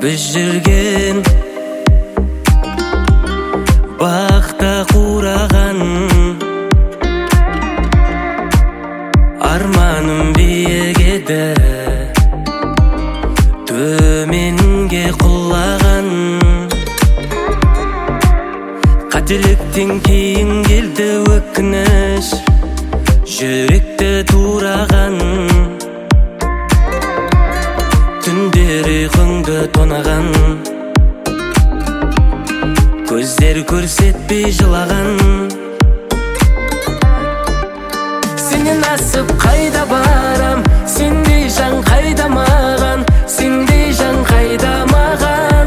біз жүрген бақта қураған арманым биік еді, төменге құлаған. Қателіктен кейін келді өкініш, жүректі тураған. Түндер ұйқыңды тонаған, көздер көрсетпей жылаған. Сенен асып қайда барам, сендей жан қайда маған, сендей жан қайда маған.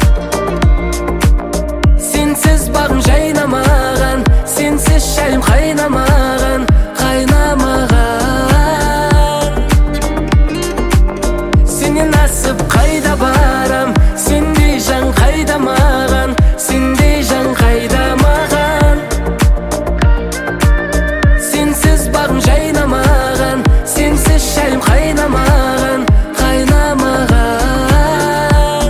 Сенсіз бағым жайнамаған, сенсіз шәлім қайнамаған, қайнамаған. Сенен асып қайда барам, сендей жан қайда маған, сендей жан қайда маған. Сенсіз бағым жайнамаған, сенсіз шәлім қайнамаған, қайнамаған.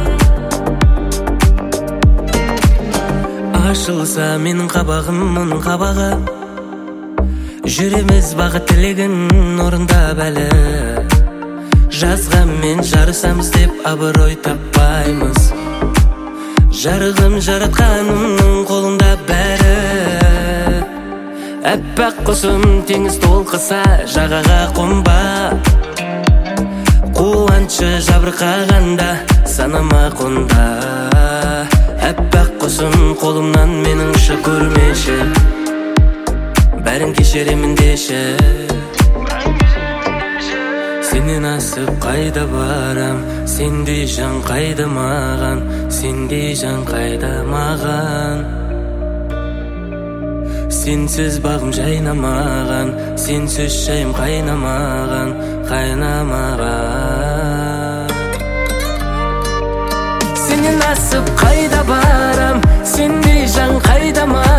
Ашылса менің қабағым мұның қабағы, жүреміз бақыт тілегін орындап әлі. Жазғанмен жарысамыз деп абырой таппаймыз, жарығым жаратқанымның қолында бәрі. Әппақ құсым теңіз толқыса жағаға қонба, қуаншы жабырқағанда санама қонда. Әппақ құсым қолымнан менің ұшы көрмеші, бәрін кешеремін деші. Сенен асып қайда барам, сендей жан қайда маған, сендей жан қайда маған. Сенсіз бағым жайнамаған, сенсіз шайым қайнамаған, қайнамаған. Сенен асып қайда барам, сендей жан қайда маған.